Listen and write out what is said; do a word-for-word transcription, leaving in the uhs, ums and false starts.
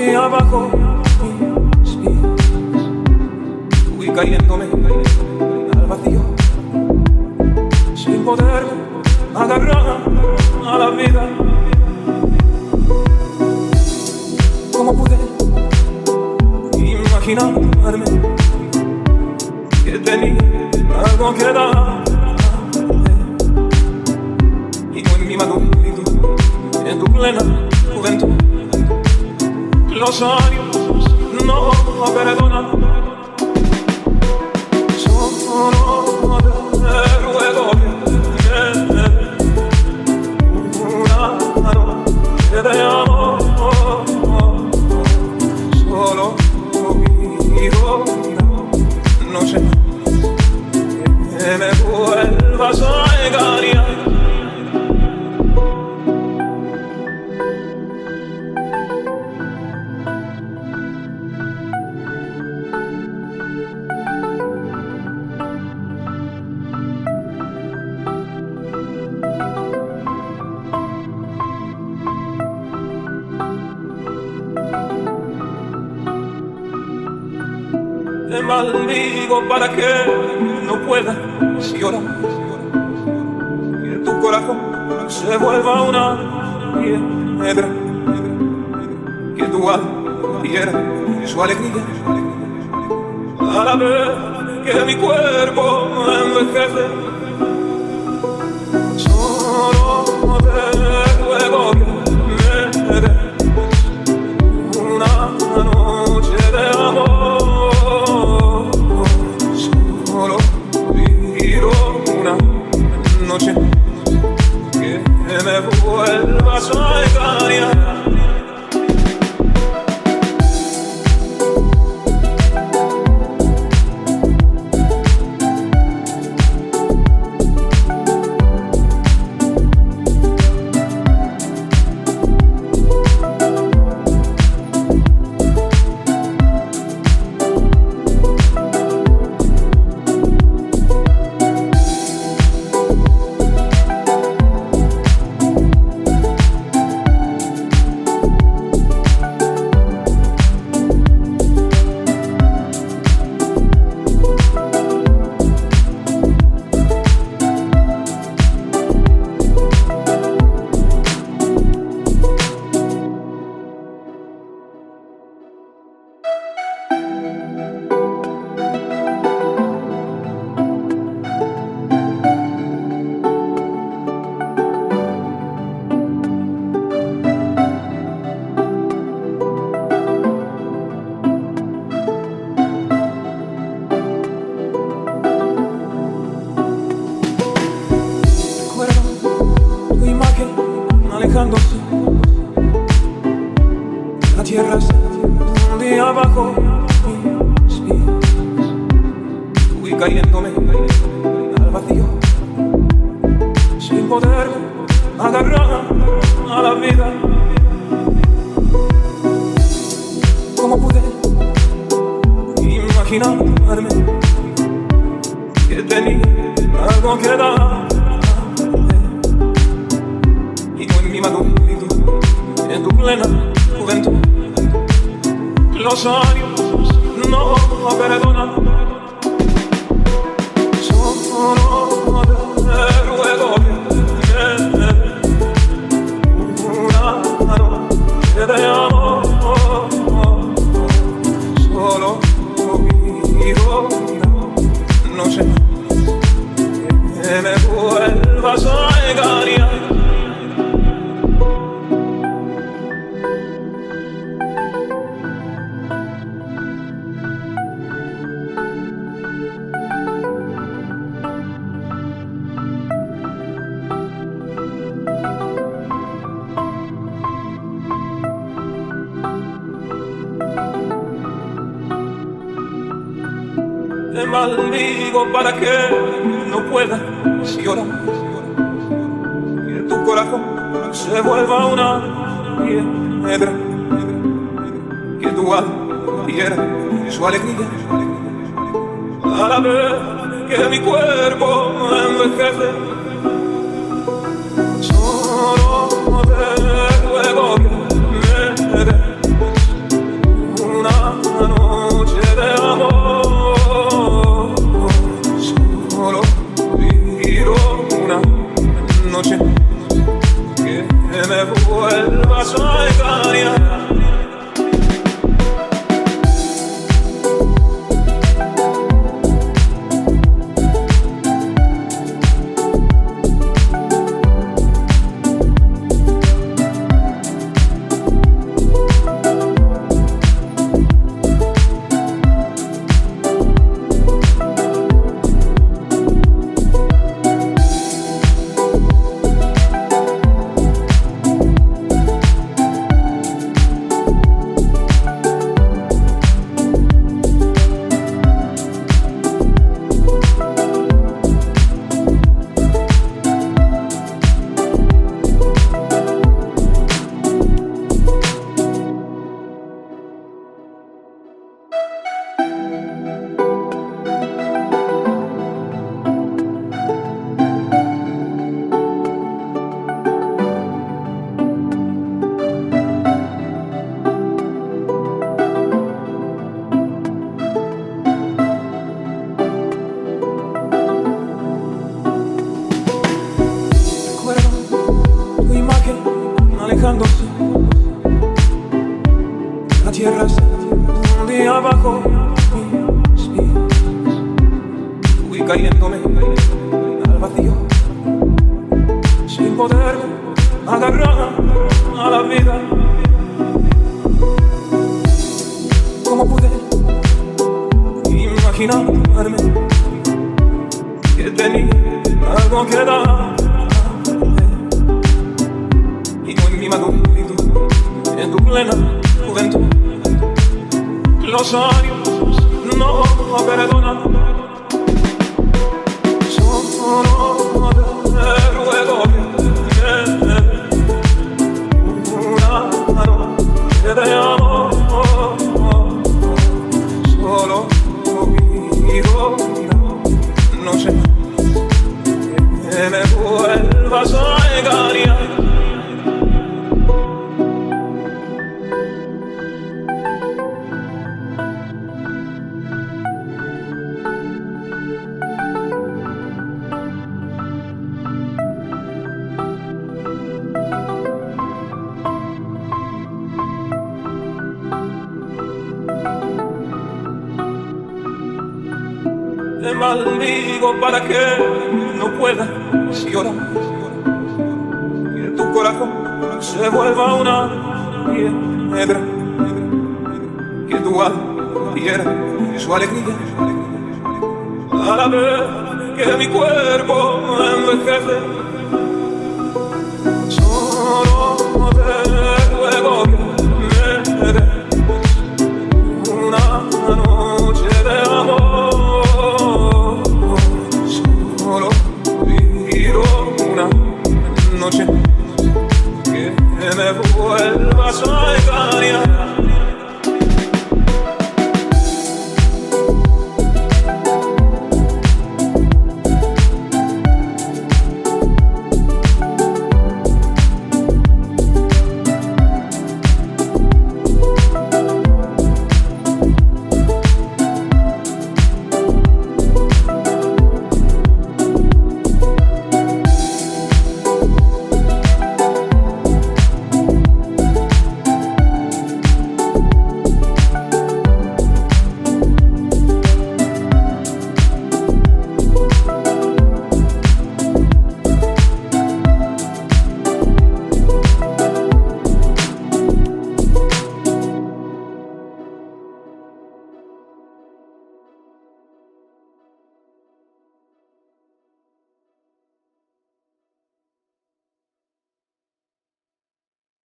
día bajo mis pies, fui cayéndome al vacío, sin poder agarrar a la vida. ¿Cómo pude imaginarme que tenía algo que dar? Y no en mi madurez, en tu plena juventud, los años no perdonan. Solo te ruego que me des una noche de amor. Solo pido una noche que me vuelvas a engañar. Te maldigo para que no puedas llorar, que tu corazón se vuelva una piedra, que tu alma pierda su alegría a la vez que mi cuerpo envejece. Solo te ruego que me des una noche de amor. Solo pido una noche que me vuelvas a engañar. Alejándose, la tierra se hundía bajo mis pies, fui cayéndome al vacío, sin poder agarrar a la vida. ¿Cómo pude imaginarme que tenía algo que dar? Mi madurez, en tu plena juventud, los años no perdonan. Solo te ruego que me des una noche de amor. Solo pido una noche que me vuelvas a engañar. Te maldigo para que no puedas llorar, que tu corazón se vuelva una piedra, que tu alma pierda su alegría a la vez que mi cuerpo envejece. Solo te ruego que me des tierra un día bajo mis pies. Fui cayéndome al vacío sin poder agarrar a la vida. ¿Cómo pude imaginarme que tenía algo que dar? Y no en mi madurez, en tu plena juventud, los años no perdonan. Solo te ruego que me des una noche de amor. Solo pido, no sé, que me vuelvas a engañar. Te maldigo para que no puedas llorar y en tu corazón se vuelva una piedra, que tu alma pierda su alegría a la vez que mi cuerpo envejece. Solo te ruego que